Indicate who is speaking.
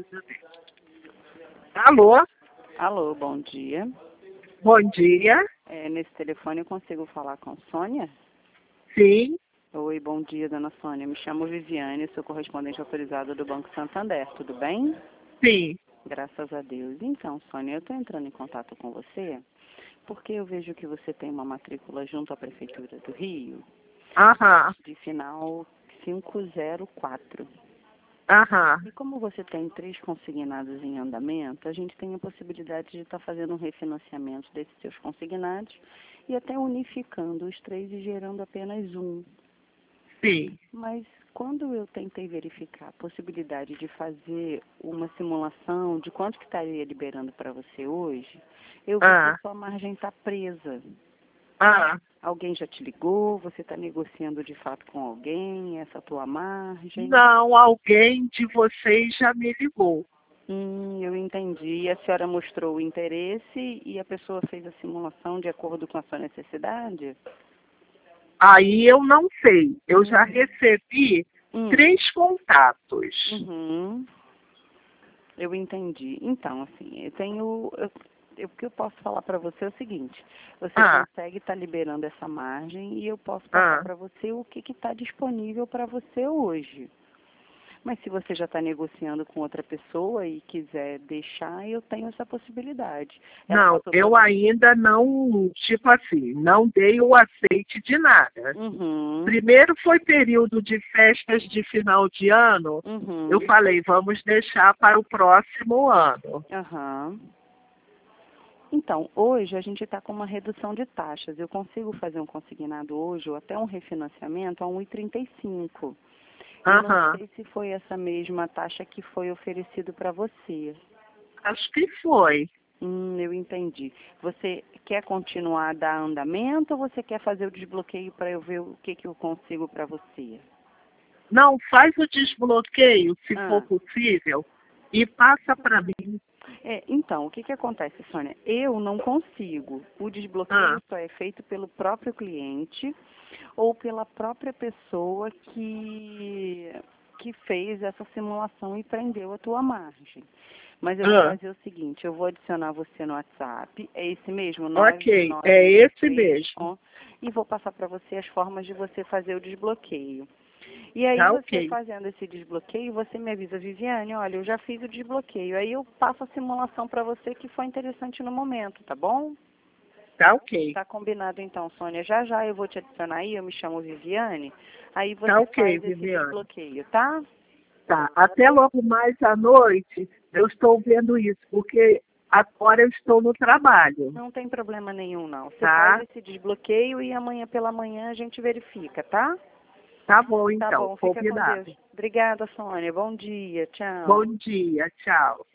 Speaker 1: Alô?
Speaker 2: Alô, bom dia.
Speaker 1: Bom dia.
Speaker 2: Nesse telefone eu consigo falar com Sônia?
Speaker 1: Sim.
Speaker 2: Oi, bom dia, dona Sônia. Me chamo Viviane, sou correspondente autorizada do Banco Santander, tudo bem?
Speaker 1: Sim.
Speaker 2: Graças a Deus. Então, Sônia, eu estou entrando em contato com você porque eu vejo que você tem uma matrícula junto à Prefeitura do Rio,
Speaker 1: Aham.
Speaker 2: de final 504.
Speaker 1: Aham.
Speaker 2: E como você tem 3 consignados em andamento, a gente tem a possibilidade de estar fazendo um refinanciamento desses seus consignados e até unificando os 3 e gerando apenas um.
Speaker 1: Sim.
Speaker 2: Mas quando eu tentei verificar a possibilidade de fazer uma simulação de quanto que estaria liberando para você hoje, eu vi que a sua margem está presa. Alguém já te ligou? Você está negociando de fato com alguém essa tua margem?
Speaker 1: Não, alguém de vocês já me ligou.
Speaker 2: Eu entendi. E a senhora mostrou o interesse e a pessoa fez a simulação de acordo com a sua necessidade?
Speaker 1: Aí eu não sei. Eu já recebi 3 contatos.
Speaker 2: Uhum. Eu entendi. Então, assim, o que eu posso falar para você é o seguinte: você consegue estar liberando essa margem e eu posso passar para você o que está disponível para você hoje. Mas se você já está negociando com outra pessoa e quiser deixar, eu tenho essa possibilidade.
Speaker 1: Não, eu ainda não, tipo assim, não dei o aceite de nada. Primeiro foi período de festas de final de ano. Eu falei, vamos deixar para o próximo ano.
Speaker 2: Então, hoje a gente está com uma redução de taxas. Eu consigo fazer um consignado hoje ou até um refinanciamento a 1,35. Eu não sei se foi essa mesma taxa que foi oferecido para você.
Speaker 1: Acho que foi.
Speaker 2: Eu entendi. Você quer continuar a dar andamento ou você quer fazer o desbloqueio para eu ver o que eu consigo para você?
Speaker 1: Não, faz o desbloqueio, se for possível, e passa para mim.
Speaker 2: Então, o que acontece, Sônia? Eu não consigo. O desbloqueio só é feito pelo próprio cliente ou pela própria pessoa que fez essa simulação e prendeu a tua margem. Mas eu vou fazer o seguinte, eu vou adicionar você no WhatsApp, é esse mesmo?
Speaker 1: Ok, é esse mesmo.
Speaker 2: E vou passar para você as formas de você fazer o desbloqueio. E aí você fazendo esse desbloqueio, você me avisa, Viviane, olha, eu já fiz o desbloqueio. Aí eu passo a simulação para você que foi interessante no momento, tá bom?
Speaker 1: Tá ok.
Speaker 2: Tá combinado então, Sônia. Já já eu vou te adicionar aí, eu me chamo Viviane. Aí você faz esse desbloqueio, tá?
Speaker 1: Tá. Até logo mais à noite eu estou vendo isso, porque agora eu estou no trabalho.
Speaker 2: Não tem problema nenhum, não. Você faz esse desbloqueio e amanhã pela manhã a gente verifica, tá?
Speaker 1: Tá bom, então.
Speaker 2: Tá bom, fica com
Speaker 1: Combinado.
Speaker 2: Deus. Obrigada, Sônia. Bom dia, tchau.
Speaker 1: Bom dia, tchau.